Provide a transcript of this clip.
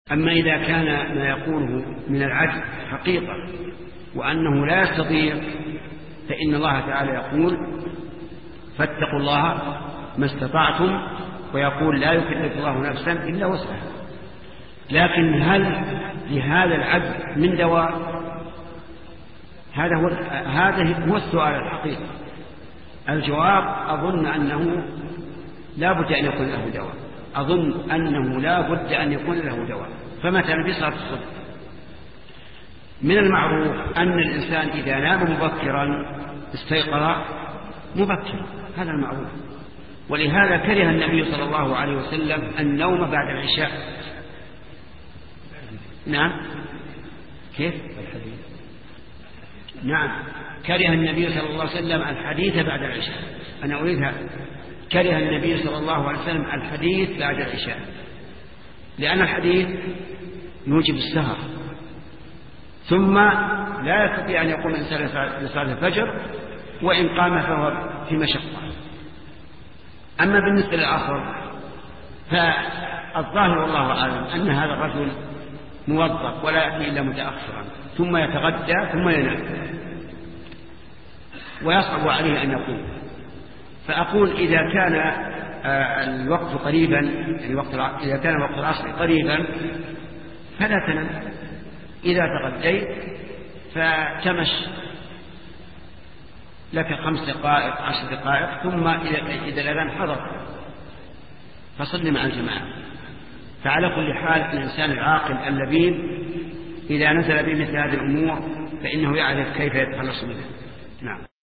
أما إذا كان ما يقوله من العجز حقيقة وأنه لا يستطيع، فإن الله تعالى يقول فاتقوا الله ما استطعتم، ويقول لا يكلف الله نفسا إلا وسعها. لكن هل لهذا العجز من دواء؟ هذا هو السؤال الحقيقي. الجواب أظن أنه لا بد أن يكون له دواء، أظن أنه لا بد أن يكون له دواء. فمثلا في صلاة الصبح من المعروف أن الإنسان إذا نام مبكرا استيقظ مبكرا، هذا المعروف. ولهذا كره النبي صلى الله عليه وسلم النوم بعد العشاء. نعم، كيف؟ نعم، كره النبي صلى الله عليه وسلم الحديث بعد العشاء. أنا أريدها، كره النبي صلى الله عليه وسلم الحديث بعد العشاء، لأن الحديث يوجب السهر، ثم لا يستطيع أن يقوم الإنسان لصلاة الفجر، وإن قام فهو في مشقة. أما بالنسبة للآخر فالظاهر والله أعلم أن هذا الرجل موظف ولا يأتي إلا متأخرا، ثم يتغدى ثم ينام ويصعب عليه أن يقوم. فأقول إذا كان الوقت قريبا، يعني إذا كان وقت العصر قريبا فلا تنام. إذا تغديت فتمش لك 5 دقائق 10 دقائق، ثم إذا الأذان حضر فصل مع الجماعة. فعلى كل حال الإنسان العاقل اللبيب إذا نزل بمثل هذه الأمور فإنه يعرف كيف يتخلص منها. نعم.